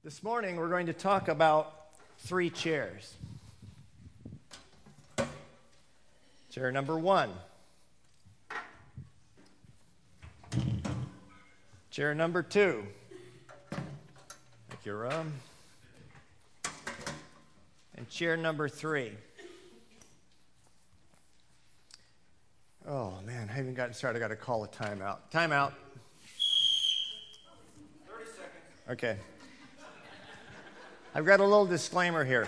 This morning we're going to talk about 3 chairs. Chair number 1. Chair number 2. Thank you, Rum. And chair number 3. Oh, man, I haven't gotten started. I got to call a timeout. Timeout. 30 seconds. Okay. I've got a little disclaimer here.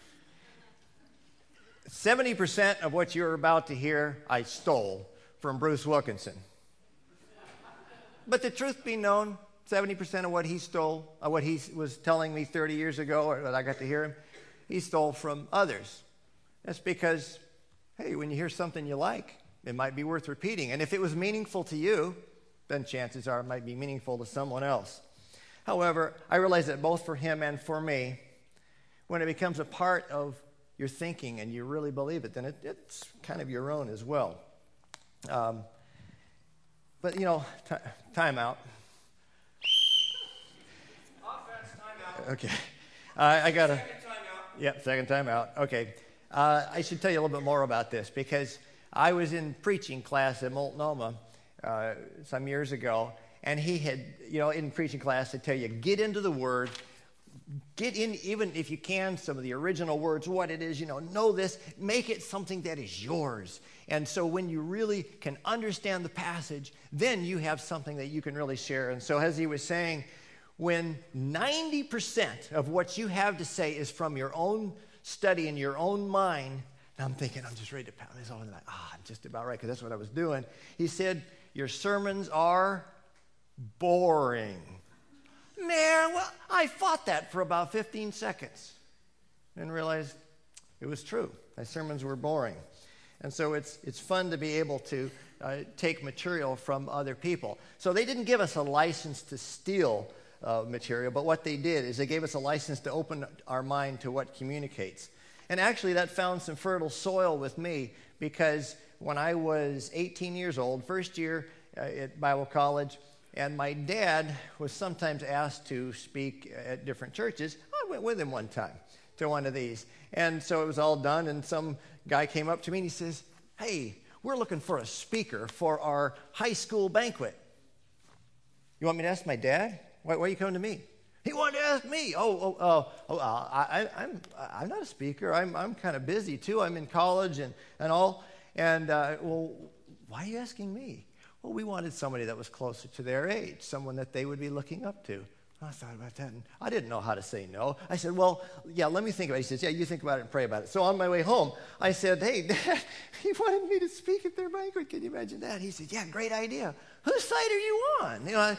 70% of what you're about to hear, I stole from Bruce Wilkinson. But the truth be known, 70% of what he stole, what he was telling me 30 years ago, or that I got to hear him, he stole from others. That's because, hey, when you hear something you like, it might be worth repeating. And if it was meaningful to you, then chances are it might be meaningful to someone else. However, I realize that both for him and for me, when it becomes a part of your thinking and you really believe it, then it's kind of your own as well. But, you know, time out. Offense, time out. Okay. I got to... Second time out. Yep, second time out. Okay. I should tell you a little bit more about this because I was in preaching class at Multnomah some years ago, and he had, you know, in preaching class, they tell you, get into the Word, get in, even if you can, some of the original words, what it is, know this, make it something that is yours. And so when you really can understand the passage, then you have something that you can really share. And so as he was saying, when 90% of what you have to say is from your own study in your own mind, and I'm thinking, I'm just ready to pound this on, like, I'm just about right, because that's what I was doing. He said, your sermons are boring. Man, well, I fought that for about 15 seconds and realized it was true. My sermons were boring. And so it's fun to be able to take material from other people. So they didn't give us a license to steal material, but what they did is they gave us a license to open our mind to what communicates. And actually that found some fertile soil with me because when I was 18 years old, first year at Bible college, and my dad was sometimes asked to speak at different churches. I went with him one time to one of these. And so it was all done, and some guy came up to me and he says, hey, we're looking for a speaker for our high school banquet. You want me to ask my dad? Why are you coming to me? He wanted to ask me. I'm not a speaker. I'm kind of busy too. I'm in college and all. And, well, why are you asking me? Well, we wanted somebody that was closer to their age, someone that they would be looking up to. I thought about that, and I didn't know how to say no. I said, well, yeah, let me think about it. He says, yeah, you think about it and pray about it. So on my way home, I said, hey, Dad, he wanted me to speak at their banquet. Can you imagine that? He said, yeah, great idea. Whose side are you on?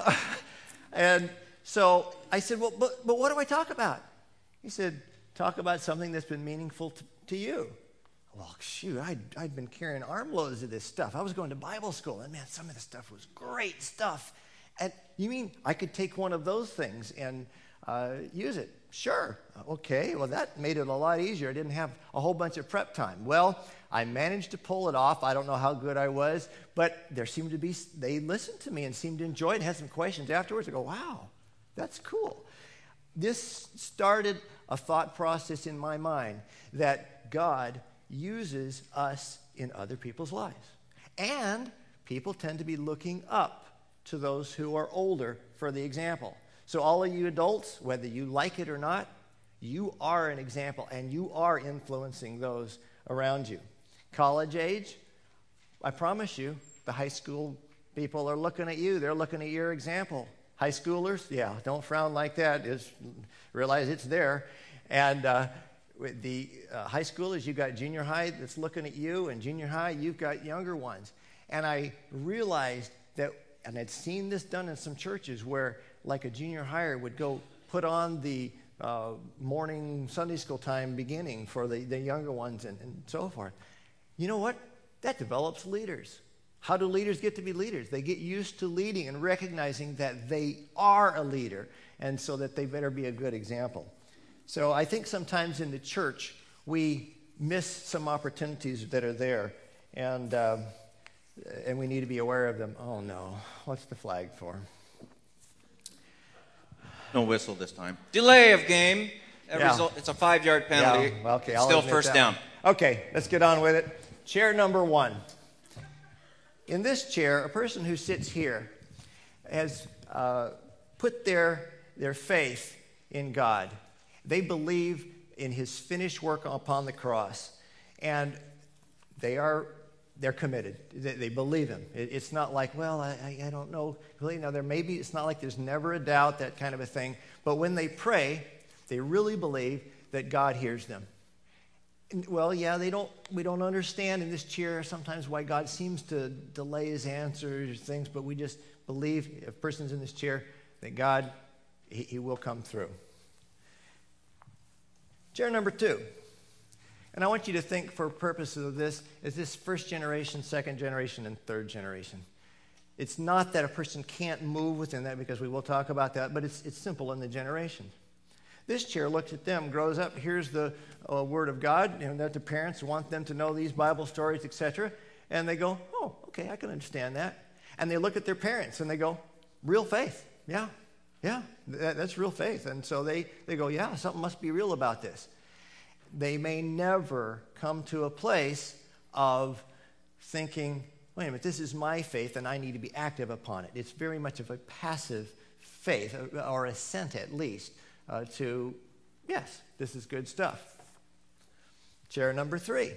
And so I said, well, but what do I talk about? He said, talk about something that's been meaningful to you. Well, shoot, I'd been carrying armloads of this stuff. I was going to Bible school, and man, some of the stuff was great stuff. And you mean I could take one of those things and use it? Sure. Okay, well, that made it a lot easier. I didn't have a whole bunch of prep time. Well, I managed to pull it off. I don't know how good I was, but there seemed to be, they listened to me and seemed to enjoy it and had some questions afterwards. I go, wow, that's cool. This started a thought process in my mind that God uses us in other people's lives. And people tend to be looking up to those who are older for the example. So all of you adults, whether you like it or not, you are an example and you are influencing those around you. College age, I promise you, the high school people are looking at you. They're looking at your example. High schoolers, yeah, don't frown like that. Just realize it's there. And with the high schoolers, you've got junior high that's looking at you, and junior high, you've got younger ones. And I realized that, and I'd seen this done in some churches where, like a junior higher would go put on the morning Sunday school time beginning for the younger ones and so forth. You know what? That develops leaders. How do leaders get to be leaders? They get used to leading and recognizing that they are a leader, and so that they better be a good example. So I think sometimes in the church, we miss some opportunities that are there, and we need to be aware of them. Oh, no. What's the flag for? No whistle this time. Delay of game. Yeah. It's a 5-yard penalty. Yeah, okay, It's I'll still admit first that down. one. Okay, let's get on with it. Chair number 1. In this chair, a person who sits here has put their faith in God. They believe in his finished work upon the cross, and they're committed. They believe him. It's not like, well, I don't know. Really, no, it's not like there's never a doubt, that kind of a thing. But when they pray, they really believe that God hears them. Well, yeah, we don't understand in this chair sometimes why God seems to delay his answers, things, but we just believe, if a person's in this chair, that God, he will come through. Chair number 2. And I want you to think, for purposes of this, is this first generation, second generation, and third generation. It's not that a person can't move within that, because we will talk about that, but it's simple in the generation. This chair looks at them, grows up, hears the Word of God, that the parents want them to know these Bible stories, etc., and they go, oh, okay, I can understand that. And they look at their parents, and they go, real faith, yeah, that's real faith. And so they go, yeah, something must be real about this. They may never come to a place of thinking, wait a minute, this is my faith, and I need to be active upon it. It's very much of a passive faith, or assent at least, to, yes, this is good stuff. Chair number 3.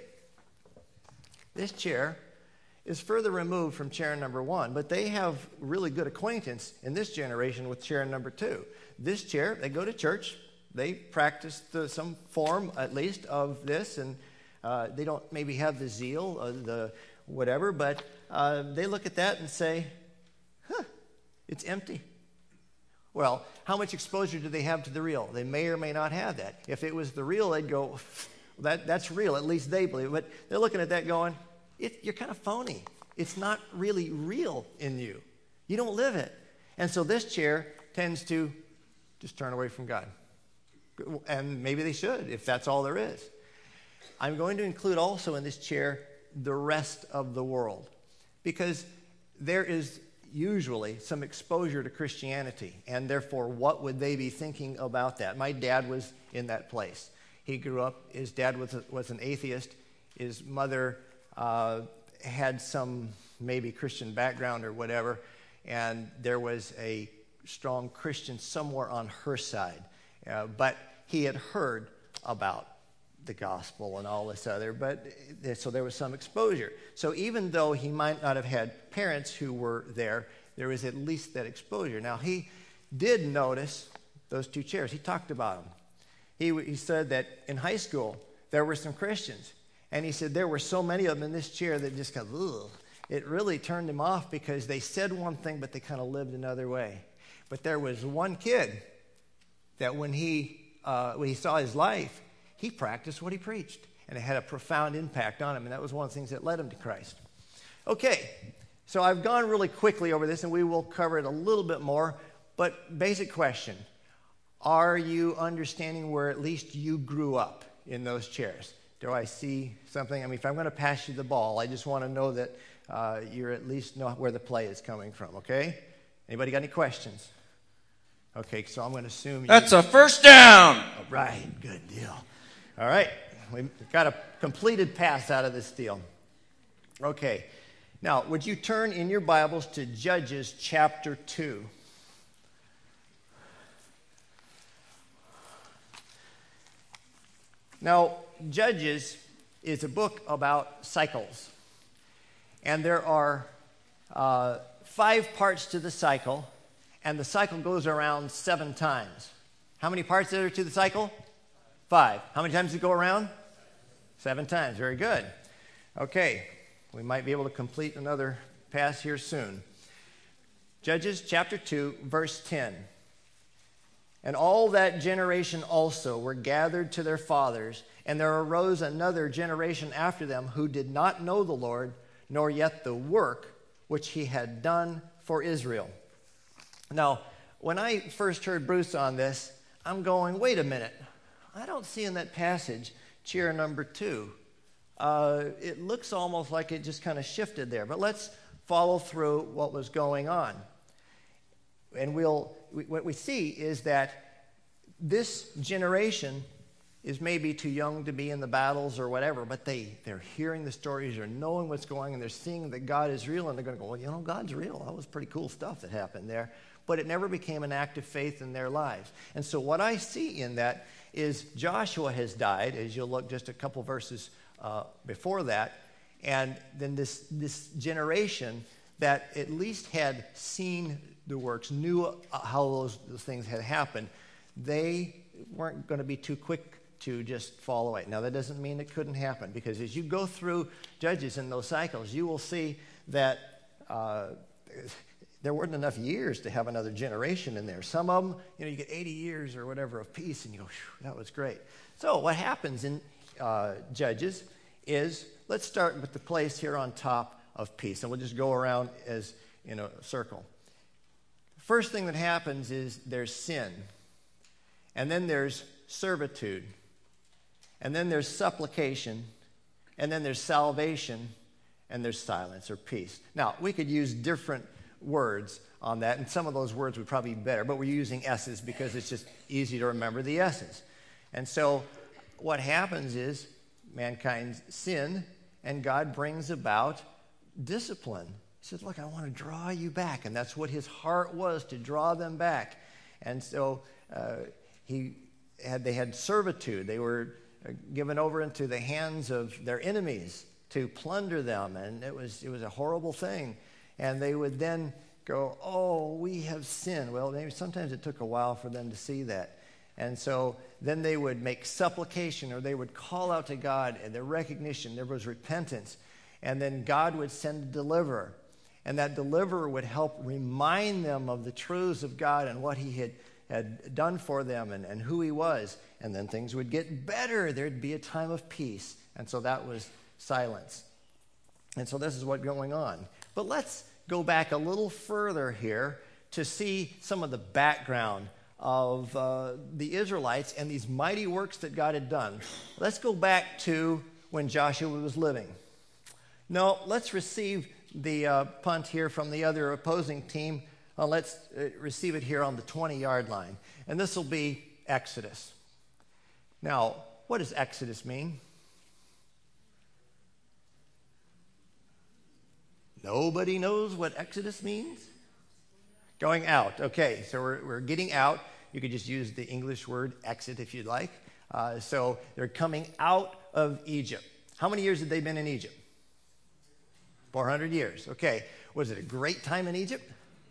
This chair is further removed from chair number 1, but they have really good acquaintance in this generation with chair number 2. This chair, they go to church, they practice some form, at least, of this, and they don't maybe have the zeal, the whatever, but they look at that and say, it's empty. Well, how much exposure do they have to the real? They may or may not have that. If it was the real, they'd go, that's real, at least they believe. But they're looking at that going, you're kind of phony. It's not really real in you. You don't live it. And so this chair tends to just turn away from God. And maybe they should, if that's all there is. I'm going to include also in this chair the rest of the world, because there is usually some exposure to Christianity, and therefore what would they be thinking about that? My dad was in that place. He grew up, his dad was an atheist. His mother had some maybe Christian background or whatever, and there was a strong Christian somewhere on her side. But he had heard about the gospel and all this other, so there was some exposure. So even though he might not have had parents who were there was at least that exposure. Now, he did notice those 2 chairs. He talked about them. He said that in high school, there were some Christians, and he said there were so many of them in this chair that just kind of, ugh. It really turned him off, because they said one thing, but they kind of lived another way. But there was one kid that when he saw his life, he practiced what he preached, and it had a profound impact on him, and that was one of the things that led him to Christ. Okay, so I've gone really quickly over this, and we will cover it a little bit more, but basic question, are you understanding where at least you grew up in those chairs? Do I see something? I mean, if I'm going to pass you the ball, I just want to know that you at least know where the play is coming from, okay? Anybody got any questions? Okay, so I'm going to assume That's a first down. All right, good deal. All right, we've got a completed pass out of this deal. Okay, now, would you turn in your Bibles to Judges chapter 2? Now, Judges is a book about cycles. And there are 5 parts to the cycle, and the cycle goes around 7 times. How many parts are there to the cycle? 5. How many times does it go around? 7 times. Very good. Okay, we might be able to complete another pass here soon. Judges chapter 2, verse 10. And all that generation also were gathered to their fathers, and there arose another generation after them who did not know the Lord, nor yet the work which he had done for Israel. Now, when I first heard Bruce on this, I'm going, wait a minute. I don't see in that passage chair number 2. It looks almost like it just kind of shifted there. But let's follow through what was going on. what we see is that this generation is maybe too young to be in the battles or whatever, but they're hearing the stories, they're knowing what's going on, and they're seeing that God is real, and they're going to go, well, you know, God's real. That was pretty cool stuff that happened there. But it never became an act of faith in their lives. And so what I see in that is Joshua has died, as you'll look just a couple verses before that, and then this generation that at least had seen the works, knew how those things had happened, they weren't going to be too quick to just follow it. Now, that doesn't mean it couldn't happen, because as you go through Judges in those cycles, you will see that there weren't enough years to have another generation in there. Some of them, you know, you get 80 years or whatever of peace, and you go, that was great. So what happens in Judges is, let's start with the place here on top of peace, and we'll just go around as in a circle. First thing that happens is there's sin, and then there's servitude, and then there's supplication, and then there's salvation, and there's silence or peace. Now, we could use different words on that, and some of those words would probably be better, but we're using S's because it's just easy to remember the S's. And so what happens is mankind sin, and God brings about discipline. He says, look, I want to draw you back, and that's what his heart was, to draw them back. And so they had servitude. They were given over into the hands of their enemies to plunder them, and it was a horrible thing. And they would then go, oh, we have sinned. Well, maybe sometimes it took a while for them to see that. And so then they would make supplication, or they would call out to God, and their recognition, there was repentance. And then God would send a deliverer. And that deliverer would help remind them of the truths of God and what he had done for them, and who he was. And then things would get better. There'd be a time of peace. And so that was silence. And so this is what's going on. But let's go back a little further here to see some of the background of the Israelites and these mighty works that God had done. Let's go back to when Joshua was living. No, let's receive the punt here from the other opposing team. Let's receive it here on the 20-yard line. And this will be Exodus. Now, what does Exodus mean? Nobody knows what Exodus means? Going out. Okay, so we're getting out. You could just use the English word exit if you'd like. So they're coming out of Egypt. How many years had they been in Egypt? 400 years. Okay. Was it a great time in Egypt?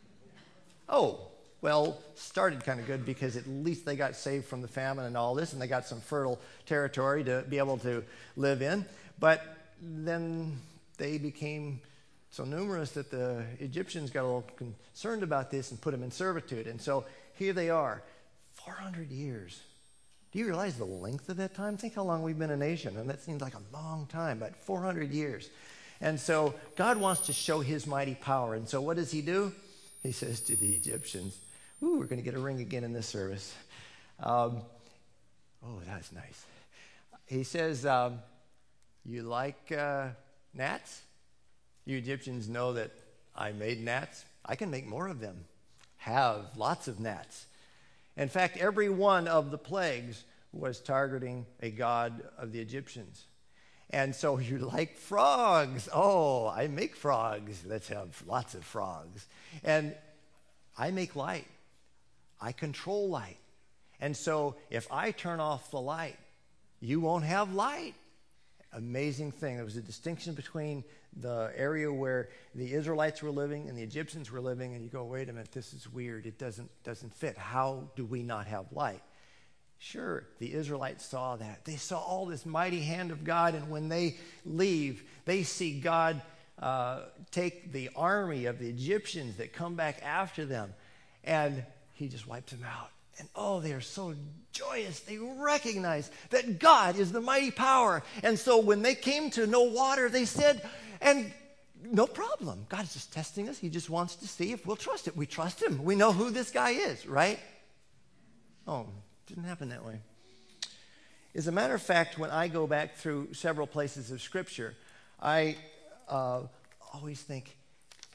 Oh, well, started kind of good, because at least they got saved from the famine and all this, and they got some fertile territory to be able to live in. But then they became so numerous that the Egyptians got a little concerned about this and put them in servitude. And so here they are, 400 years. Do you realize the length of that time? Think how long we've been a nation, and that seems like a long time, but 400 years. And so God wants to show his mighty power. And so what does he do? He says to the Egyptians, ooh, we're going to get a ring again in this service. Oh, that's nice. He says, you like gnats? You Egyptians know that I made gnats. I can make more of them. Have lots of gnats. In fact, every one of the plagues was targeting a god of the Egyptians. And so you like frogs. Oh, I make frogs. Let's have lots of frogs. And I make light. I control light. And so if I turn off the light, you won't have light. Amazing thing. There was a distinction between the area where the Israelites were living and the Egyptians were living, and you go, wait a minute, this is weird. It doesn't fit. How do we not have light? Sure, the Israelites saw that. They saw all this mighty hand of God, and when they leave, they see God take the army of the Egyptians that come back after them, and he just wipes them out. And oh, they are so joyous. They recognize that God is the mighty power. And so when they came to no water, they said, and no problem. God's just testing us. He just wants to see if we'll trust it. We trust him. We know who this guy is, right? Oh, didn't happen that way. As a matter of fact, when I go back through several places of Scripture, I always think, wow,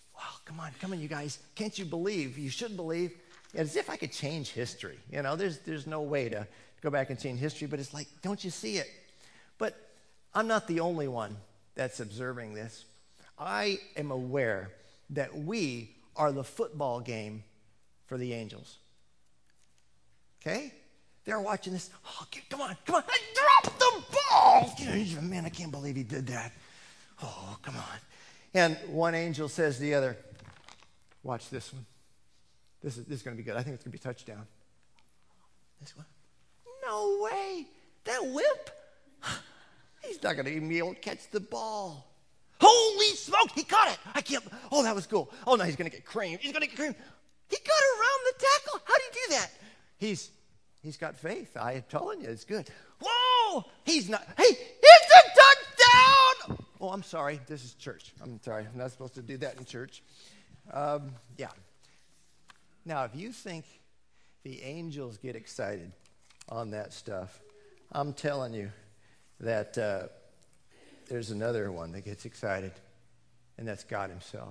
come on, you guys. Can't you believe? You should believe. As if I could change history. There's no way to go back and change history, but it's like, don't you see it? But I'm not the only one that's observing this. I am aware that we are the football game for the angels. Okay? They're watching this. Oh, come on. I dropped the ball. Man, I can't believe he did that. Oh, come on. And one angel says to the other, watch this one. This is going to be good. I think it's going to be a touchdown. This one? No way. That wimp, he's not going to even be able to catch the ball. Holy smokes, he caught it. Oh, that was cool. Oh, no, he's going to get creamed. He got around the tackle. How did he do that? He's got faith. I am telling you, it's good. Whoa, he's not. Hey, it's a touchdown. Oh, I'm sorry. This is church. I'm sorry. I'm not supposed to do that in church. Yeah. Now, if you think the angels get excited on that stuff, I'm telling you that there's another one that gets excited, and that's God himself.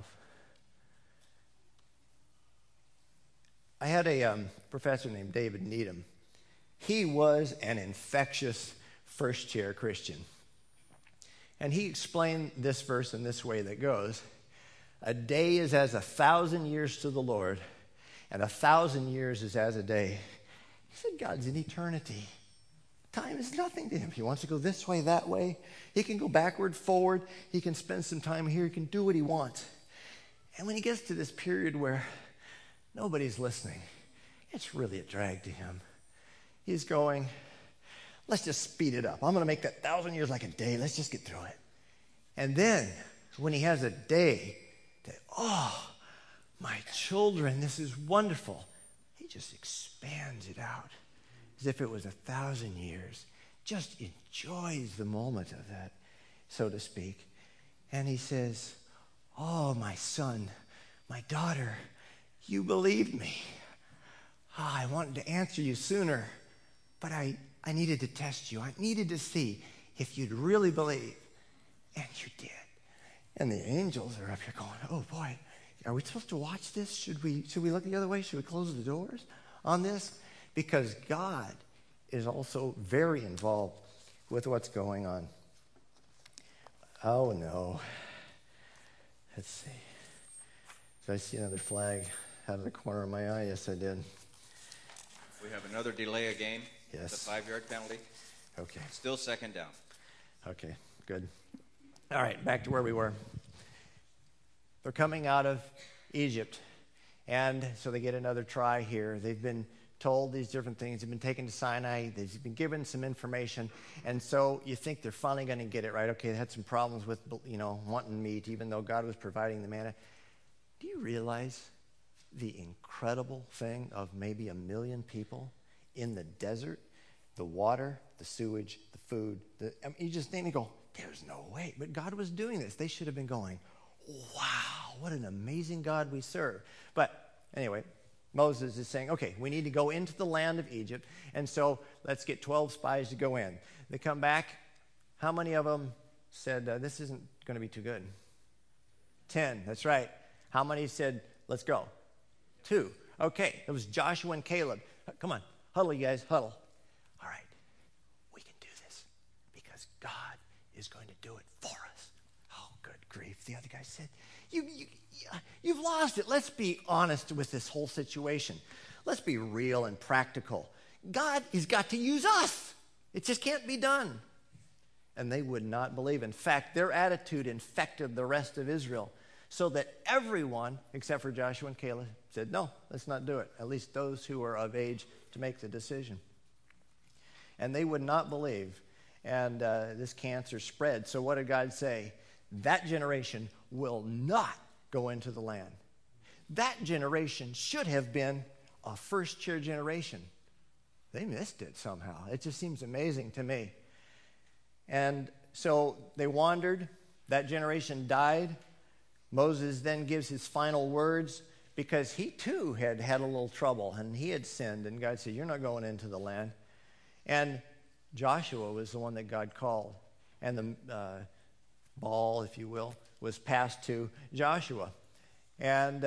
I had a professor named David Needham. He was an infectious first-chair Christian. And he explained this verse in this way that goes, a day is as 1,000 years to the Lord, and 1,000 years is as a day. He said God's in eternity. Time is nothing to him. He wants to go this way, that way. He can go backward, forward. He can spend some time here. He can do what he wants. And when he gets to this period where nobody's listening, it's really a drag to him. He's going, let's just speed it up. I'm going to make that 1,000 years like a day. Let's just get through it. And then when he has a day that, oh, my children, this is wonderful. He just expands it out as if it was 1,000 years. Just enjoys the moment of that, so to speak. And he says, oh, my son, my daughter, you believed me. I wanted to answer you sooner, but I needed to test you. I needed to see if you'd really believe. And you did. And the angels are up here going, oh, boy. Are we supposed to watch this? Should we look the other way? Should we close the doors on this? Because God is also very involved with what's going on. Oh, no. Let's see. Did I see another flag out of the corner of my eye? Yes, I did. We have another delay of game. Yes. The 5-yard penalty. Okay. Still second down. Okay, good. All right, back to where we were. They're coming out of Egypt, and so they get another try here. They've been told these different things. They've been taken to Sinai. They've been given some information, and so you think they're finally going to get it right. Okay, they had some problems with, wanting meat, even though God was providing the manna. Do you realize the incredible thing of maybe 1 million people in the desert, the water, the sewage, the food? You just think and go, there's no way. But God was doing this. They should have been going, wow, what an amazing God we serve. But anyway, Moses is saying, okay, we need to go into the land of Egypt, and so let's get 12 spies to go in. They come back. How many of them said, this isn't going to be too good? 10, that's right. How many said, let's go? 2. Okay, it was Joshua and Caleb. Come on, huddle, you guys, huddle. All right, we can do this because God is going to do it for us. Oh, good grief. The other guy said, you've lost it. Let's be honest with this whole situation. Let's be real and practical. God has got to use us. It just can't be done. And they would not believe. In fact, their attitude infected the rest of Israel, so that everyone, except for Joshua and Caleb, said, no, let's not do it. At least those who are of age to make the decision. And they would not believe. And this cancer spread. So what did God say? That generation will not go into the land. That generation should have been a first-chair generation. They missed it somehow. It just seems amazing to me. And so they wandered. That generation died. Moses then gives his final words because he too had had a little trouble and he had sinned. And God said, you're not going into the land. And Joshua was the one that God called. And the ball, if you will, was passed to Joshua. And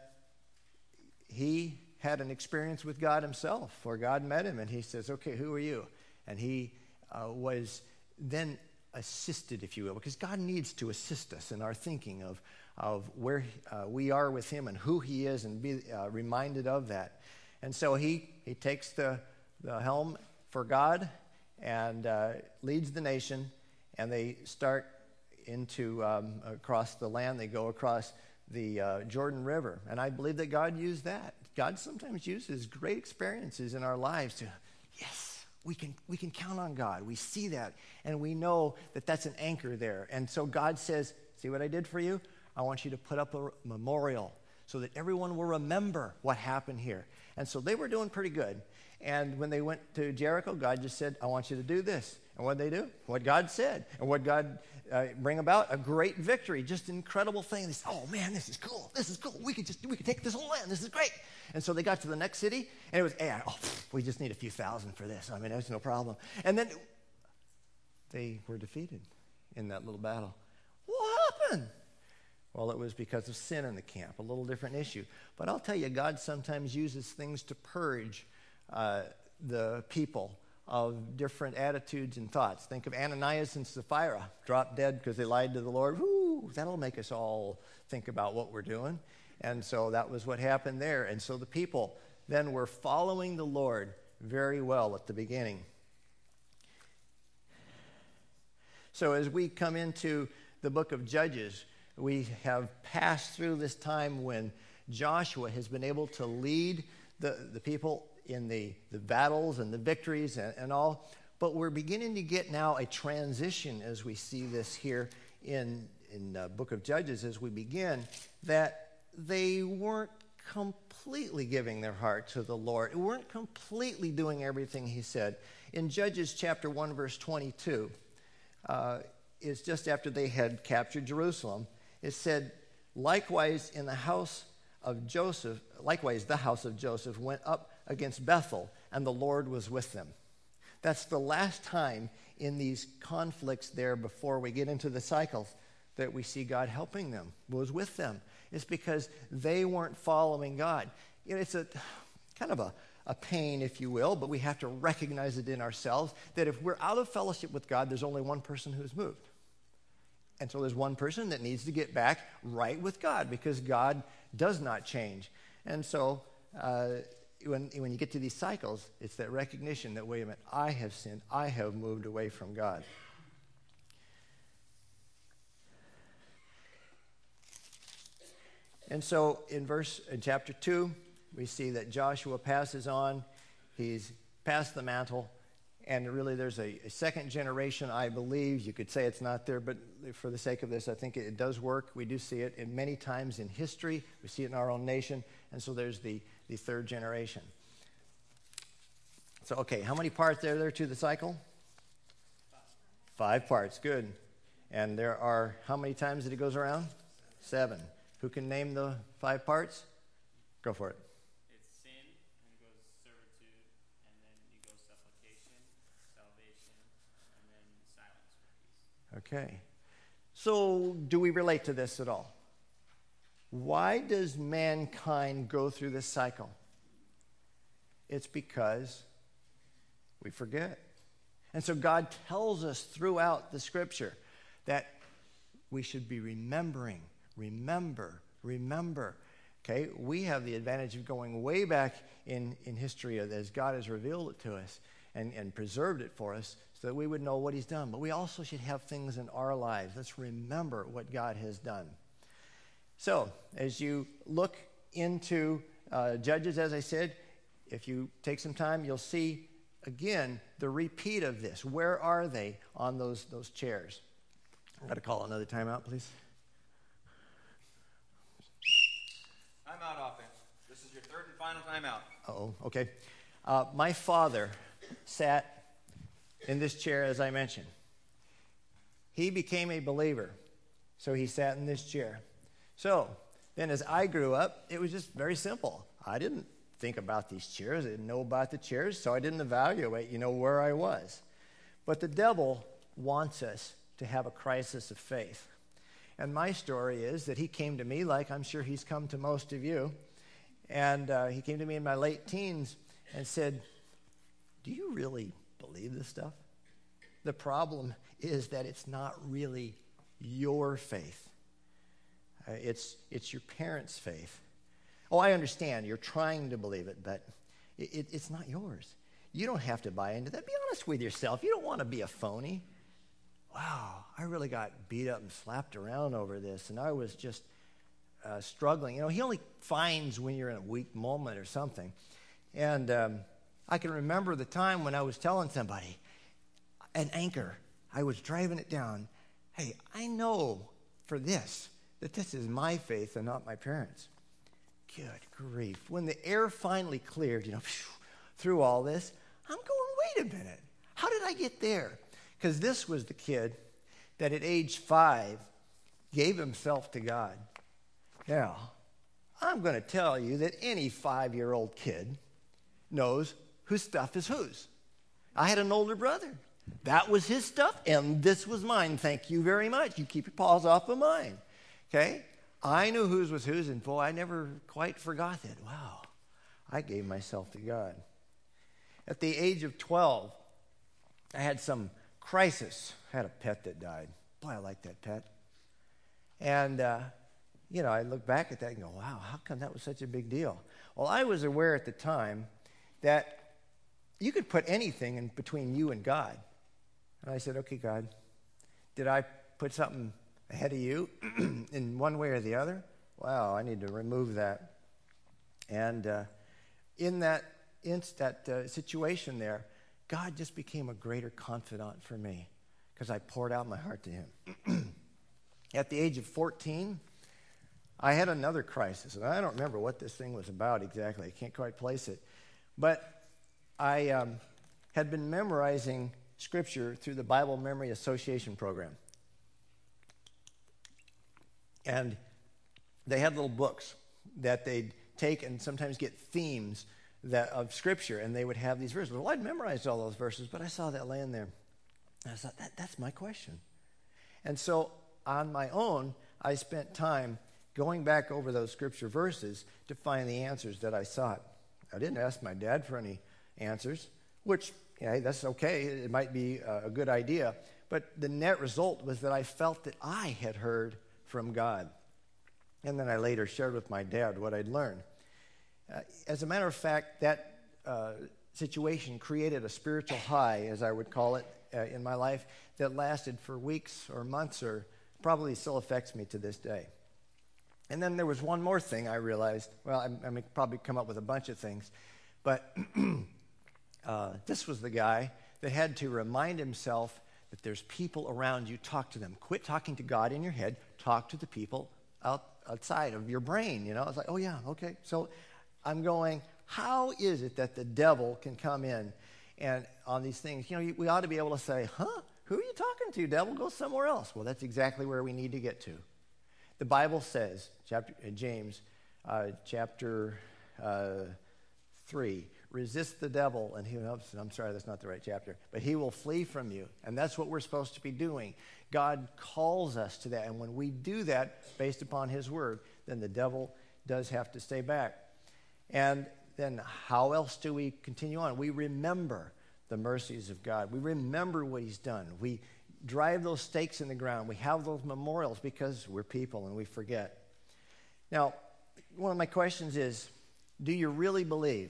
he had an experience with God himself, where God met him, and he says, okay, who are you? And he was then assisted, if you will, because God needs to assist us in our thinking of where we are with him and who he is, and be reminded of that. And so he takes the helm for God and leads the nation, and they start into across the land. They go across the Jordan River, and I believe that God used that. God sometimes uses great experiences in our lives to, yes, we can count on God. We see that, and we know that that's an anchor there. And so God says, see what I did for you? I want you to put up a memorial so that everyone will remember what happened here. And so they were doing pretty good. And when they went to Jericho, God just said, I want you to do this. And what did they do? What God said. And what God bring about? A great victory. Just an incredible thing. They said, oh man, this is cool. This is cool. We could take this whole land. This is great. And so they got to the next city, and it was, we just need a few thousand for this. I mean, that's no problem. And then they were defeated in that little battle. What happened? Well, it was because of sin in the camp, a little different issue. But I'll tell you, God sometimes uses things to purge the people of different attitudes and thoughts. Think of Ananias and Sapphira, dropped dead because they lied to the Lord. Woo, that'll make us all think about what we're doing. And so that was what happened there. And so the people then were following the Lord very well at the beginning. So as we come into the book of Judges, we have passed through this time when Joshua has been able to lead the people in the battles and the victories and all. But we're beginning to get now a transition as we see this here in the book of Judges as we begin, that they weren't completely giving their heart to the Lord. They weren't completely doing everything he said. In Judges chapter 1, verse 22, is just after they had captured Jerusalem. It said, likewise the house of Joseph went up against Bethel, and the Lord was with them. That's the last time in these conflicts there before we get into the cycles that we see God helping them, was with them. It's because they weren't following God. You know, it's a kind of a pain, if you will, but we have to recognize it in ourselves that if we're out of fellowship with God, there's only one person who's moved. And so there's one person that needs to get back right with God because God does not change. And so when you get to these cycles, it's that recognition that, wait a minute, I have sinned. I have moved away from God. And so in chapter 2, we see that Joshua passes on. He's passed the mantle. And really there's a second generation, I believe. You could say it's not there, but for the sake of this, I think it does work. We do see it in many times in history. We see it in our own nation. And so there's the third generation. So, okay, how many parts are there to the cycle? 5 parts, good. And there are, how many times that it goes around? 7. Who can name the 5 parts? Go for it. It's sin, and it goes servitude, and then you go supplication, salvation, and then silence for peace. Okay. So, do we relate to this at all? Why does mankind go through this cycle? It's because we forget. And so God tells us throughout the scripture that we should be remembering. Remember. Okay, we have the advantage of going way back in history as God has revealed it to us and preserved it for us so that we would know what he's done. But we also should have things in our lives. Let's remember what God has done. So, as you look into Judges, as I said, if you take some time, you'll see, again, the repeat of this. Where are they on those chairs? I've got to call another timeout, please. Timeout offense. This is your third and final timeout. Uh-oh, okay. My father sat in this chair, as I mentioned. He became a believer, so he sat in this chair. So, then as I grew up, it was just very simple. I didn't think about these chairs. I didn't know about the chairs, so I didn't evaluate, where I was. But the devil wants us to have a crisis of faith. And my story is that he came to me like I'm sure he's come to most of you. And he came to me in my late teens and said, do you really believe this stuff? The problem is that it's not really your faith. It's your parents' faith. Oh, I understand. You're trying to believe it, but it's not yours. You don't have to buy into that. Be honest with yourself. You don't want to be a phony. Wow, I really got beat up and slapped around over this, and I was just struggling. You know, he only finds when you're in a weak moment or something. And I can remember the time when I was telling somebody, an anchor, I was driving it down. Hey, I know for this, that this is my faith and not my parents. Good grief. When the air finally cleared, through all this, I'm going, wait a minute. How did I get there? Because this was the kid that at age 5 gave himself to God. Now, I'm going to tell you that any 5-year-old kid knows whose stuff is whose. I had an older brother. That was his stuff, and this was mine. Thank you very much. You keep your paws off of mine. Okay? I knew whose was whose, and boy, I never quite forgot that. Wow, I gave myself to God. At the age of 12, I had some crisis. I had a pet that died. Boy, I liked that pet. And, I look back at that and go, wow, how come that was such a big deal? Well, I was aware at the time that you could put anything in between you and God. And I said, okay, God, did I put something ahead of you in one way or the other? Wow, I need to remove that. And in that situation there, God just became a greater confidant for me because I poured out my heart to him. At the age of 14, I had another crisis, and I don't remember what this thing was about exactly. I can't quite place it. But I had been memorizing Scripture through the Bible Memory Association program. And they had little books that they'd take and sometimes get themes of Scripture, and they would have these verses. Well, I'd memorized all those verses, but I saw that laying there. And I thought, that's my question. And so on my own, I spent time going back over those Scripture verses to find the answers that I sought. I didn't ask my dad for any answers, which, that's okay. It might be a good idea. But the net result was that I felt that I had heard from God. And then I later shared with my dad what I'd learned. As a matter of fact, that situation created a spiritual high, as I would call it, in my life that lasted for weeks or months, or probably still affects me to this day. And then there was one more thing I realized. Well, I may probably come up with a bunch of things, but this was the guy that had to remind himself that there's people around you. Talk to them. Quit talking to God in your head. Talk to the people outside of your brain. I was like, oh yeah, okay. So I'm going, how is it that the devil can come in and on these things? We ought to be able to say, who are you talking to, devil? Go somewhere else. Well, that's exactly where we need to get to. The Bible says, James chapter 3, resist the devil, and I'm sorry, that's not the right chapter, but he will flee from you. And that's what we're supposed to be doing. God calls us to that. And when we do that based upon his word, then the devil does have to stay back. And then how else do we continue on? We remember the mercies of God. We remember what he's done. We drive those stakes in the ground. We have those memorials because we're people and we forget. Now, one of my questions is, do you really believe?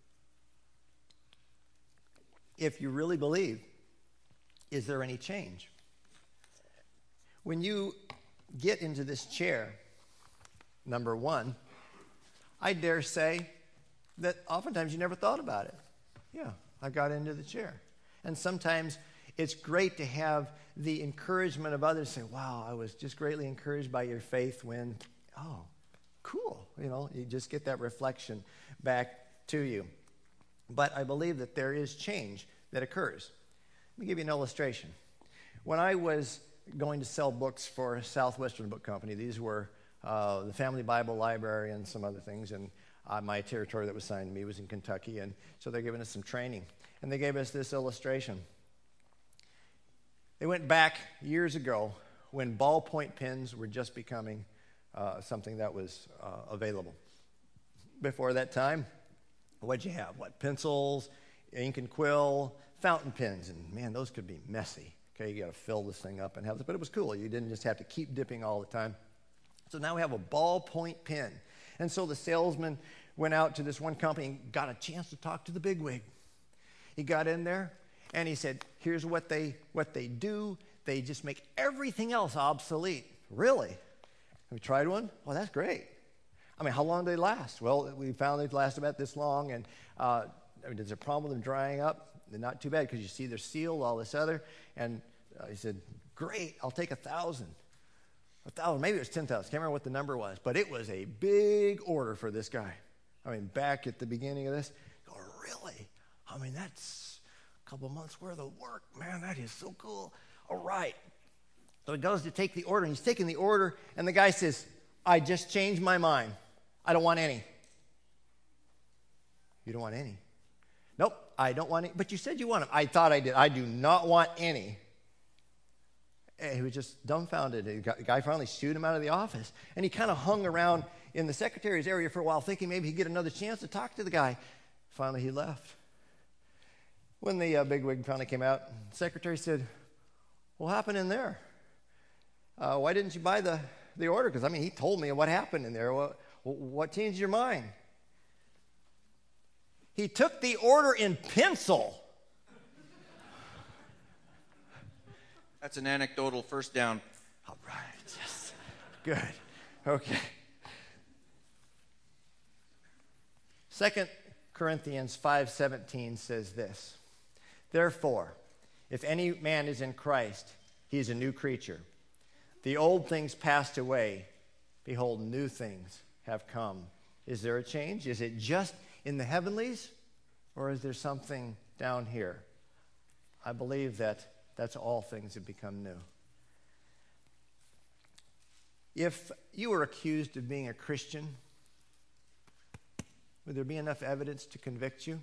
If you really believe, is there any change? When you get into this chair, number one, I dare say that oftentimes you never thought about it. Yeah, I got into the chair. And sometimes it's great to have the encouragement of others say, wow, I was just greatly encouraged by your faith when, oh, cool. You just get that reflection back to you. But I believe that there is change that occurs. Let me give you an illustration. When I was going to sell books for Southwestern Book Company, these were the Family Bible Library and some other things, and my territory that was assigned to me was in Kentucky, and so they're giving us some training. And they gave us this illustration. They went back years ago when ballpoint pens were just becoming something that was available. Before that time, what'd you have? Pencils, ink and quill, fountain pens, and man, those could be messy. Okay, you got to fill this thing up and have this, but it was cool. You didn't just have to keep dipping all the time. So now we have a ballpoint pen. And so the salesman went out to this one company and got a chance to talk to the bigwig. He got in there and he said, here's what they do. They just make everything else obsolete. Really? Have you tried one? Well, that's great. I mean, how long do they last? Well, we found they last about this long, and there's a problem with them drying up. They're not too bad because you see they're sealed, all this other. And he said, great, I'll take 1,000. 1,000, maybe it was 10,000. Can't remember what the number was, but it was a big order for this guy. I mean, back at the beginning of this, oh, really? I mean, that's a couple months worth of work. Man, that is so cool. All right. So he goes to take the order, and he's taking the order, and the guy says, I just changed my mind. I don't want any. You don't want any? Nope, I don't want any. But you said you want them. I thought I did. I do not want any. And he was just dumbfounded. The guy finally shooed him out of the office. And he kind of hung around in the secretary's area for a while, thinking maybe he'd get another chance to talk to the guy. Finally, he left. When the bigwig finally came out, the secretary said, what happened in there? Why didn't you buy the order? Because, I mean, he told me what happened in there. What changed your mind? He took the order in pencil. That's an anecdotal first down. All right. Yes. Good. Okay. 2 Corinthians 5:17 says this. Therefore, if any man is in Christ, he is a new creature. The old things passed away. Behold, new things have come. Is there a change? Is it just in the heavenlies, or is there something down here? I believe that's all things have become new. If you were accused of being a Christian, would there be enough evidence to convict you?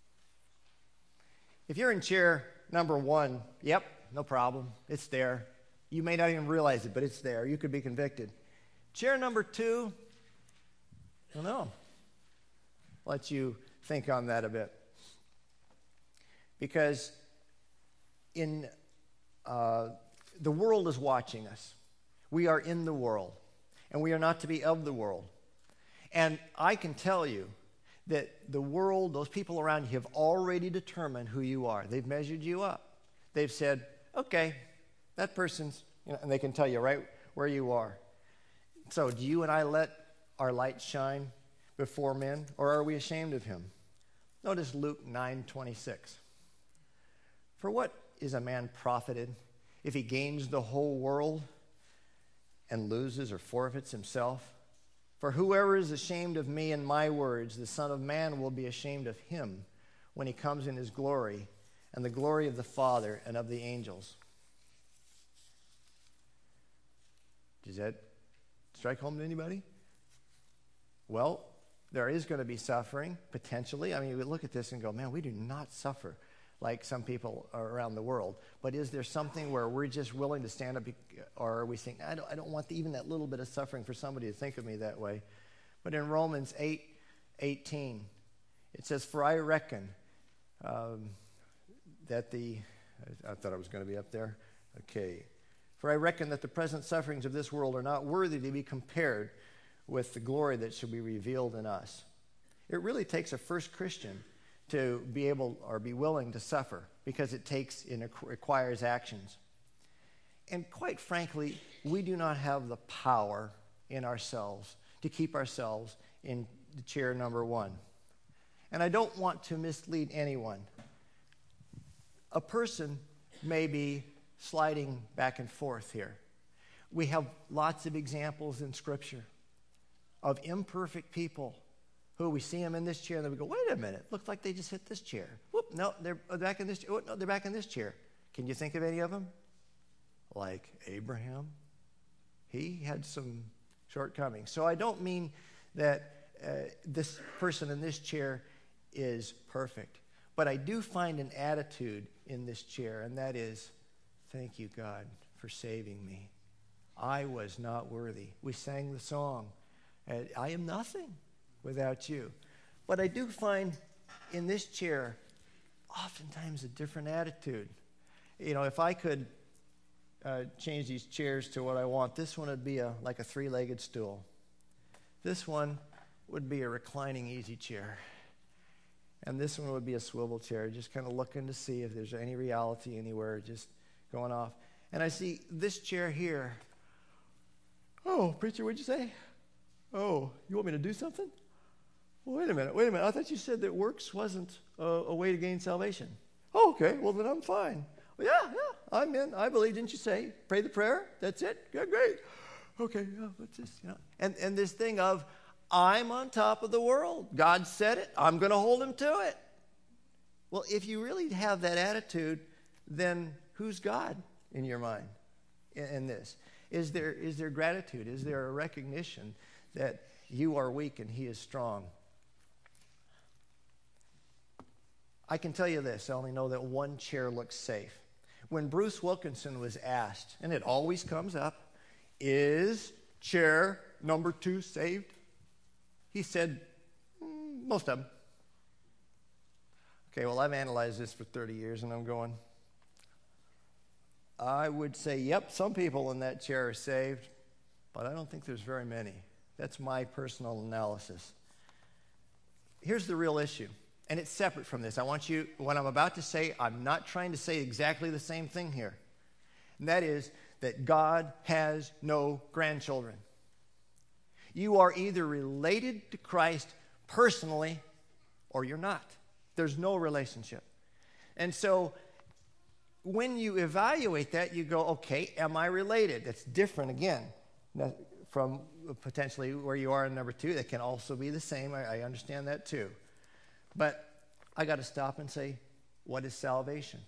If you're in chair number 1, yep, no problem. It's there. You may not even realize it, but it's there. You could be convicted. Chair number 2, I don't know. Let you think on that a bit. Because the world is watching us. We are in the world, and we are not to be of the world. And I can tell you that the world, those people around you have already determined who you are. They've measured you up. They've said, okay, that person's, and they can tell you right where you are. So do you and I let our light shine before men, or are we ashamed of him? Notice Luke 9:26. For what is a man profited if he gains the whole world and loses or forfeits himself? For whoever is ashamed of me and my words, the Son of Man will be ashamed of him when he comes in his glory and the glory of the Father and of the angels. Does that strike home to anybody? Well, there is going to be suffering, potentially. I mean, we look at this and go, man, we do not suffer like some people around the world. But is there something where we're just willing to stand up, or are we saying, I don't want even that little bit of suffering for somebody to think of me that way? But in Romans 8:18, it says, for I reckon that I thought I was going to be up there. Okay. For I reckon that the present sufferings of this world are not worthy to be compared with the glory that shall be revealed in us. It really takes a first Christian to be able or be willing to suffer, because it requires actions. And quite frankly, we do not have the power in ourselves to keep ourselves in the chair number 1. And I don't want to mislead anyone. A person may be sliding back and forth here. We have lots of examples in Scripture of imperfect people who we see them in this chair, and then we go, wait a minute, looks like they just hit this chair. Whoop, no, they're back in this chair. Oh, no, they're back in this chair. Can you think of any of them? Like Abraham. He had some shortcomings. So I don't mean that this person in this chair is perfect. But I do find an attitude in this chair, and that is, thank you, God, for saving me. I was not worthy. We sang the song, I am nothing without you. But I do find in this chair oftentimes a different attitude. You know, if I could change these chairs to what I want, this one would be like a three-legged stool. This one would be a reclining easy chair. And this one would be a swivel chair, just kind of looking to see if there's any reality anywhere, just going off. And I see this chair here. Oh, preacher, what'd you say? Oh, you want me to do something? Well, wait a minute. I thought you said that works wasn't a way to gain salvation. Oh, okay, well, then I'm fine. Well, yeah, I'm in. I believe, didn't you say? Pray the prayer? That's it? Yeah, great. Okay, let's just, And this thing of, I'm on top of the world. God said it. I'm going to hold him to it. Well, if you really have that attitude, then who's God in your mind in this? Is there gratitude? Is there a recognition that you are weak and he is strong? I can tell you this. I only know that one chair looks safe. When Bruce Wilkinson was asked, and it always comes up, is chair number 2 saved? He said, most of them. Okay, well, I've analyzed this for 30 years, and I'm going, I would say, yep, some people in that chair are saved, but I don't think there's very many. That's my personal analysis. Here's the real issue, and it's separate from this. I want you, what I'm about to say, I'm not trying to say exactly the same thing here. And that is that God has no grandchildren. You are either related to Christ personally or you're not. There's no relationship. And so when you evaluate that, you go, okay, am I related? That's different, again, from potentially where you are in number 2. That can also be the same. I understand that too. But I got to stop and say, what is salvation?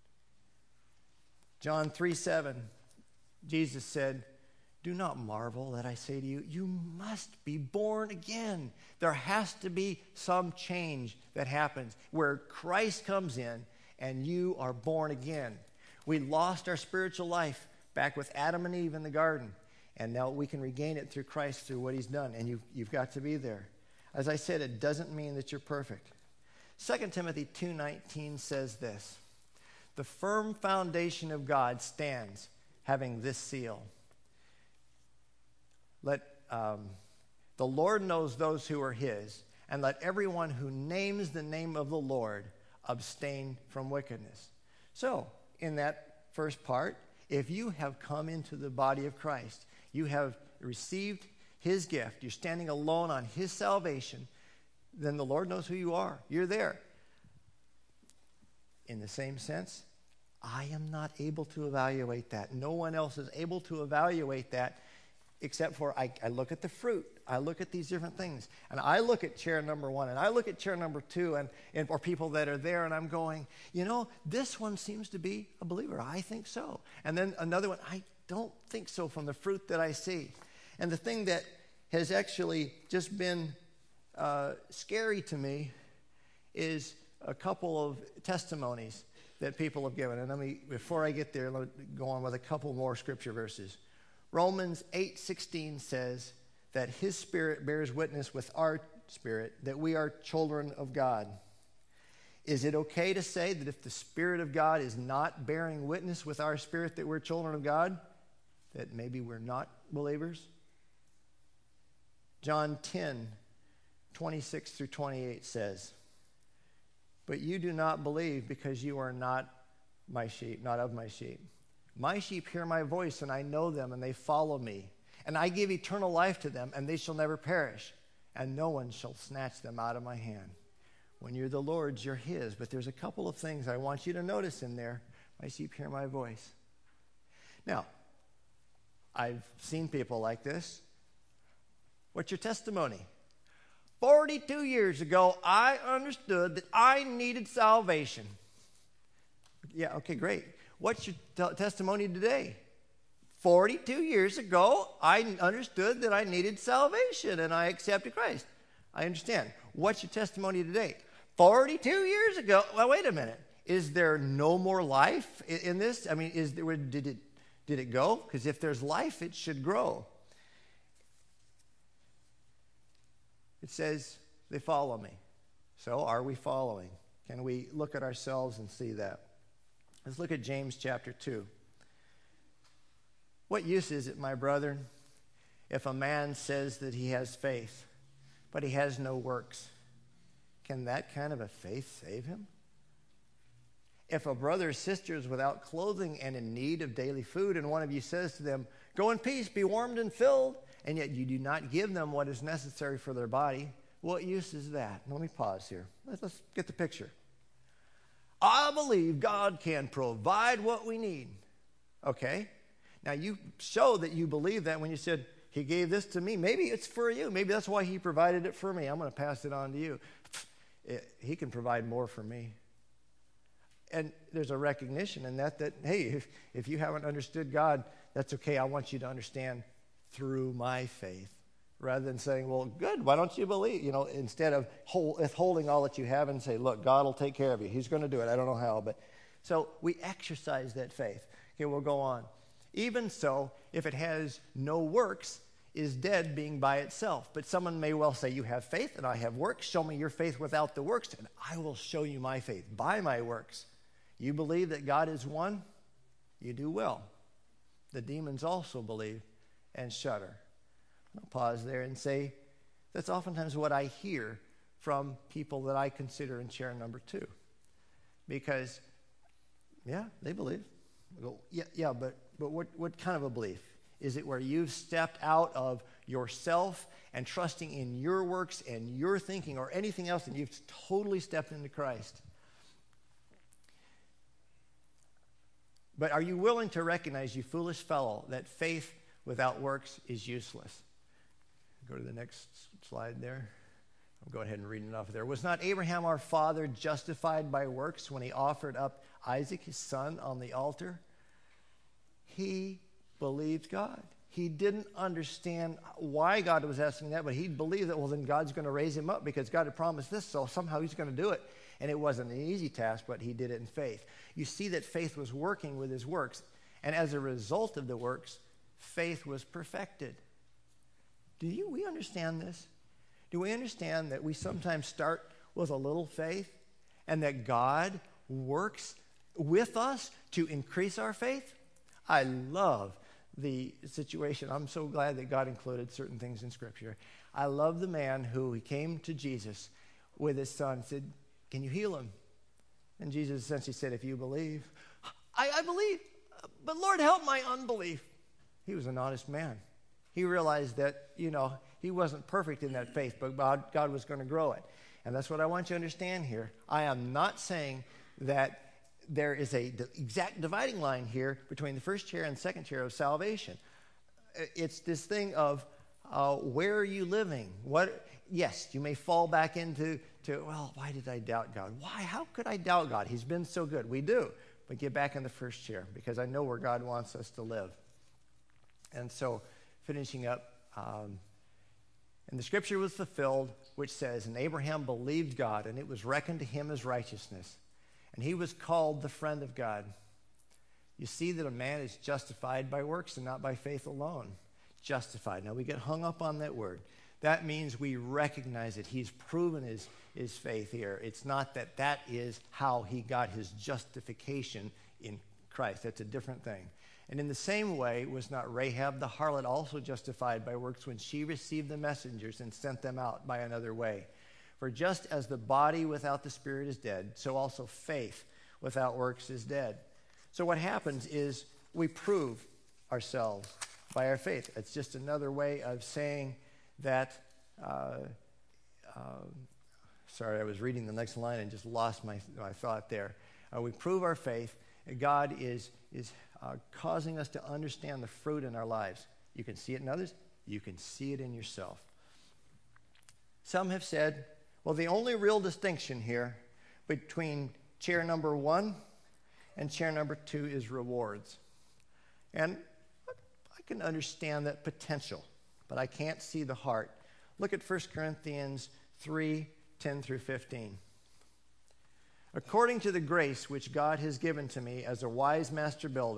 John 3:7, Jesus said, do not marvel that I say to you, you must be born again. There has to be some change that happens where Christ comes in and you are born again. We lost our spiritual life back with Adam and Eve in the garden, and now we can regain it through Christ, through what he's done, and you've got to be there. As I said, it doesn't mean that you're perfect. 2 Timothy 2:19 says this, the firm foundation of God stands, having this seal. Let the Lord knows those who are his, and let everyone who names the name of the Lord abstain from wickedness. So, in that first part, if you have come into the body of Christ, you have received his gift, you're standing alone on his salvation, then the Lord knows who you are. You're there. In the same sense, I am not able to evaluate that. No one else is able to evaluate that except for I look at the fruit. I look at these different things. And I look at chair number 1, and I look at chair number 2, and or people that are there, and I'm going, this one seems to be a believer. I think so. And then another one, I don't think so from the fruit that I see. And the thing that has actually just been scary to me is a couple of testimonies that people have given. And before I get there, let me go on with a couple more scripture verses. Romans 8:16 says that his spirit bears witness with our spirit that we are children of God. Is it okay to say that if the Spirit of God is not bearing witness with our spirit that we're children of God, that maybe we're not believers? John 10:26 through 28 says, but you do not believe because you are not my sheep, not of my sheep. My sheep hear my voice, and I know them, and they follow me. And I give eternal life to them, and they shall never perish, and no one shall snatch them out of my hand. When you're the Lord's, you're his. But there's a couple of things I want you to notice in there. My sheep hear my voice. Now, I've seen people like this. What's your testimony? 42 years ago, I understood that I needed salvation. Yeah, okay, great. What's your testimony today? 42 years ago, I understood that I needed salvation and I accepted Christ. I understand. What's your testimony today? 42 years ago. Well, wait a minute. Is there no more life in this? I mean, Did it go? Because if there's life, it should grow. It says, they follow me. So are we following? Can we look at ourselves and see that? Let's look at James chapter 2. What use is it, my brethren, if a man says that he has faith, but he has no works? Can that kind of a faith save him? If a brother or sister is without clothing and in need of daily food, and one of you says to them, go in peace, be warmed and filled, and yet you do not give them what is necessary for their body, what use is that? Let me pause here. Let's get the picture. I believe God can provide what we need. Okay? Now, you show that you believe that when you said, he gave this to me. Maybe it's for you. Maybe that's why he provided it for me. I'm going to pass it on to you. He can provide more for me. And there's a recognition in that, hey, if you haven't understood God, that's okay. I want you to understand through my faith. Rather than saying, well, good, why don't you believe? Instead of withholding all that you have and say, look, God will take care of you. He's going to do it. I don't know how. But so we exercise that faith. Okay, we'll go on. Even so, if it has no works, is dead being by itself. But someone may well say, you have faith and I have works. Show me your faith without the works, and I will show you my faith by my works. You believe that God is one? You do well. The demons also believe and shudder. I'll pause there and say, that's oftentimes what I hear from people that I consider in chair number 2. Because, yeah, they believe. I go, yeah, but what kind of a belief? Is it where you've stepped out of yourself and trusting in your works and your thinking or anything else, and you've totally stepped into Christ? But are you willing to recognize, you foolish fellow, that faith without works is useless? Go to the next slide there. I'll go ahead and read it off there. Was not Abraham our father justified by works when he offered up Isaac, his son, on the altar? He believed God. He didn't understand why God was asking that, but he believed that, well, then God's going to raise him up because God had promised this, so somehow he's going to do it. And it wasn't an easy task, but he did it in faith. You see that faith was working with his works, and as a result of the works, faith was perfected. Do we understand this? Do we understand that we sometimes start with a little faith and that God works with us to increase our faith? I love the situation. I'm so glad that God included certain things in Scripture. I love the man who he came to Jesus with his son and said, can you heal him? And Jesus essentially said, if you believe. I believe, but Lord, help my unbelief. He was an honest man. He realized that, he wasn't perfect in that faith, but God was going to grow it. And that's what I want you to understand here. I am not saying that there is a exact dividing line here between the first chair and second chair of salvation. It's this thing of where are you living? Yes, you may fall back into, well, why did I doubt God? Why? How could I doubt God? He's been so good. We do. But get back in the first chair because I know where God wants us to live. And so, finishing up, and the scripture was fulfilled, which says, and Abraham believed God, and it was reckoned to him as righteousness. And he was called the friend of God. You see that a man is justified by works and not by faith alone. Justified. Now, we get hung up on that word. That means we recognize that he's proven his faith here. It's not that is how he got his justification in Christ. That's a different thing. And in the same way, was not Rahab the harlot also justified by works when she received the messengers and sent them out by another way? For just as the body without the spirit is dead, so also faith without works is dead. So what happens is we prove ourselves by our faith. It's just another way of saying that, sorry, I was reading the next line and just lost my thought there. We prove our faith. God is causing us to understand the fruit in our lives. You can see it in others. You can see it in yourself. Some have said, well, the only real distinction here between chair number 1 and chair number 2 is rewards. And I can understand that potential, but I can't see the heart. Look at 1 Corinthians 3:10-15. According to the grace which God has given to me as a wise master builder,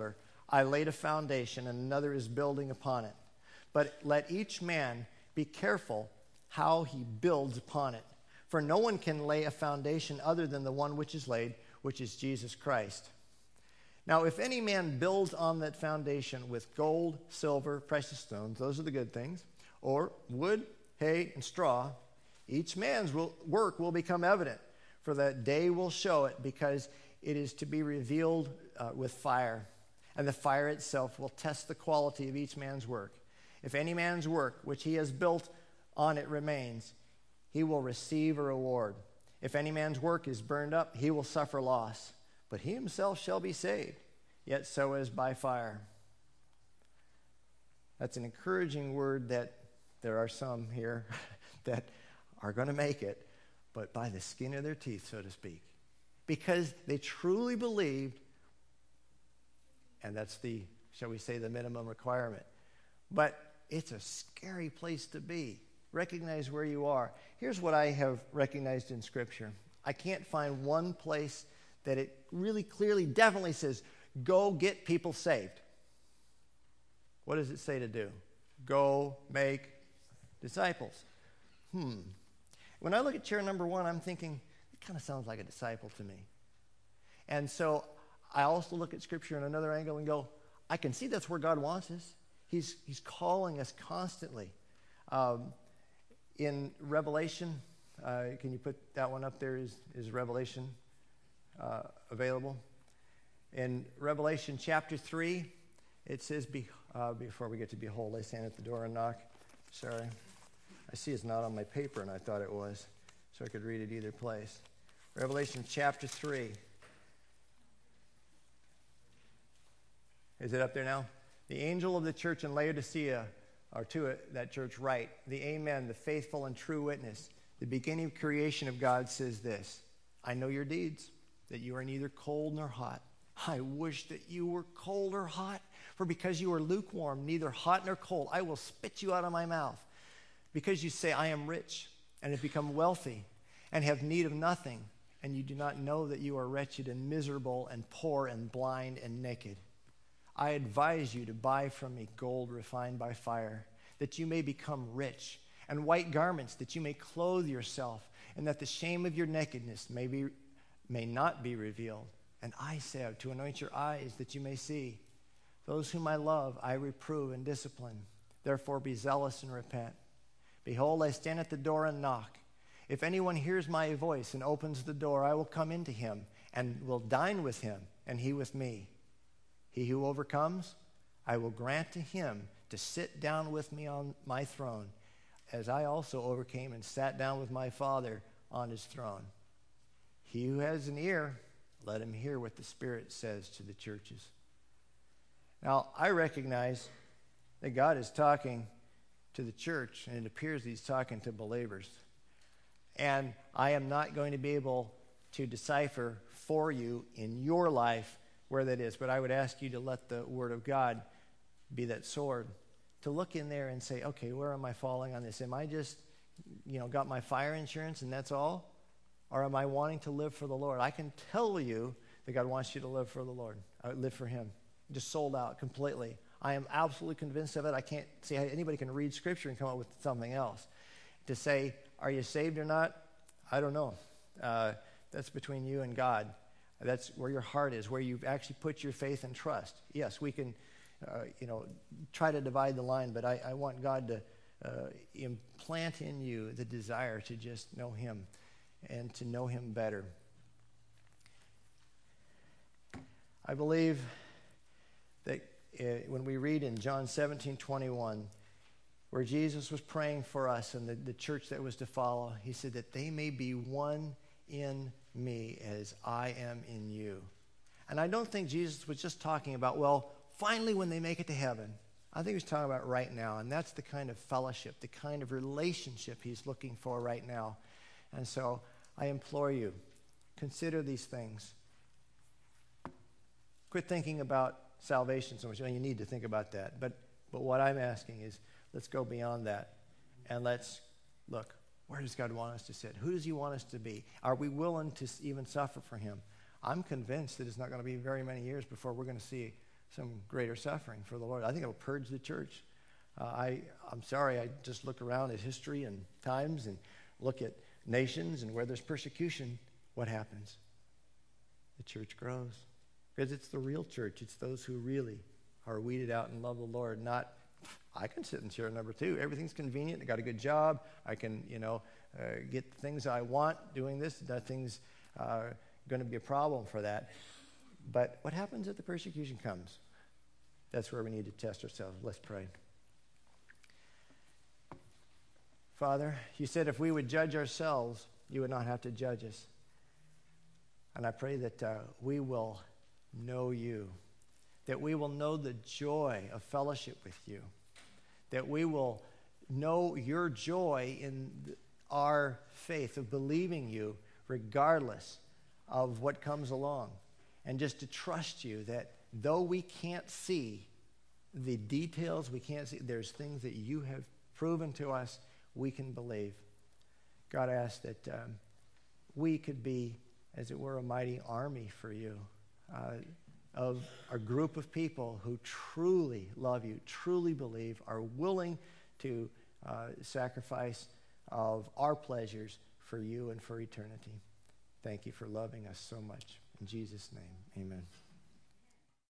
I laid a foundation, and another is building upon it. But let each man be careful how he builds upon it. For no one can lay a foundation other than the one which is laid, which is Jesus Christ. Now, if any man builds on that foundation with gold, silver, precious stones, those are the good things, or wood, hay, and straw, each man's work will become evident, for that day will show it, because it is to be revealed with fire. And the fire itself will test the quality of each man's work. If any man's work which he has built on it remains, he will receive a reward. If any man's work is burned up, he will suffer loss, but he himself shall be saved, yet so as by fire. That's an encouraging word that there are some here that are going to make it, but by the skin of their teeth, so to speak, because they truly believed, and that's the, shall we say, the minimum requirement. But it's a scary place to be. Recognize where you are. Here's what I have recognized in Scripture. I can't find one place that it really clearly, definitely says, go get people saved. What does it say to do? Go make disciples. When I look at chair number 1, I'm thinking, it kind of sounds like a disciple to me. And so I also look at Scripture in another angle and go, I can see that's where God wants us. He's calling us constantly. In Revelation, can you put that one up there? Is Revelation available? In Revelation chapter 3, it says, before we get to behold, I stand at the door and knock. Sorry. I see it's not on my paper, and I thought it was, so I could read it either place. Revelation chapter 3. Is it up there now? The angel of the church in Laodicea, or to it, that church, write, the Amen, the faithful and true witness, the beginning of creation of God, says this: I know your deeds, that you are neither cold nor hot. I wish that you were cold or hot, for because you are lukewarm, neither hot nor cold, I will spit you out of my mouth. Because you say, I am rich, and have become wealthy, and have need of nothing, and you do not know that you are wretched and miserable and poor and blind and naked. I advise you to buy from me gold refined by fire, that you may become rich, and white garments, that you may clothe yourself, and that the shame of your nakedness may not be revealed. And eye salve to anoint your eyes, that you may see. Those whom I love, I reprove and discipline. Therefore be zealous and repent. Behold, I stand at the door and knock. If anyone hears my voice and opens the door, I will come into him and will dine with him, and he with me. He who overcomes, I will grant to him to sit down with me on my throne, as I also overcame and sat down with my Father on his throne. He who has an ear, let him hear what the Spirit says to the churches. Now, I recognize that God is talking to the church, and it appears he's talking to believers. And I am not going to be able to decipher for you in your life where that is, but I would ask you to let the Word of God be that sword, to look in there and say, okay, where am I falling on this? Am I just, got my fire insurance and that's all? Or am I wanting to live for the Lord? I can tell you that God wants you to live for the Lord, live for him, just sold out completely. I am absolutely convinced of it. I can't see how anybody can read Scripture and come up with something else. To say, are you saved or not? I don't know. That's between you and God. That's where your heart is, where you've actually put your faith and trust. Yes, we can, try to divide the line, but I want God to implant in you the desire to just know him and to know him better. I believe that when we read in John 17:21, where Jesus was praying for us and the church that was to follow, he said that they may be one in me as I am in you. And I don't think Jesus was just talking about, well, finally when they make it to heaven. I think he was talking about right now, and that's the kind of fellowship, the kind of relationship he's looking for right now. And so I implore you, consider these things. Quit thinking about salvation so much. You need to think about that. But what I'm asking is, let's go beyond that, and let's look, where does God want us to sit? Who does he want us to be? Are we willing to even suffer for him? I'm convinced that it's not going to be very many years before we're going to see some greater suffering for the Lord. I think it'll purge the church. I'm sorry, I just look around at history and times and look at nations, and where there's persecution, what happens? The church grows. Because it's the real church. It's those who really are weeded out and love the Lord. Not, I can sit in chair number 2. Everything's convenient. I got a good job. I can, get the things I want doing this. Nothing's going to be a problem for that. But what happens if the persecution comes? That's where we need to test ourselves. Let's pray. Father, you said if we would judge ourselves, you would not have to judge us. And I pray that we will know you, that we will know the joy of fellowship with you, that we will know your joy in our faith of believing you regardless of what comes along, and just to trust you that though we can't see the details, we can't see, there's things that you have proven to us we can believe. God, I ask that we could be, as it were, a mighty army for you, of a group of people who truly love you, truly believe, are willing to sacrifice of our pleasures for you and for eternity. Thank you for loving us so much. In Jesus' name, amen.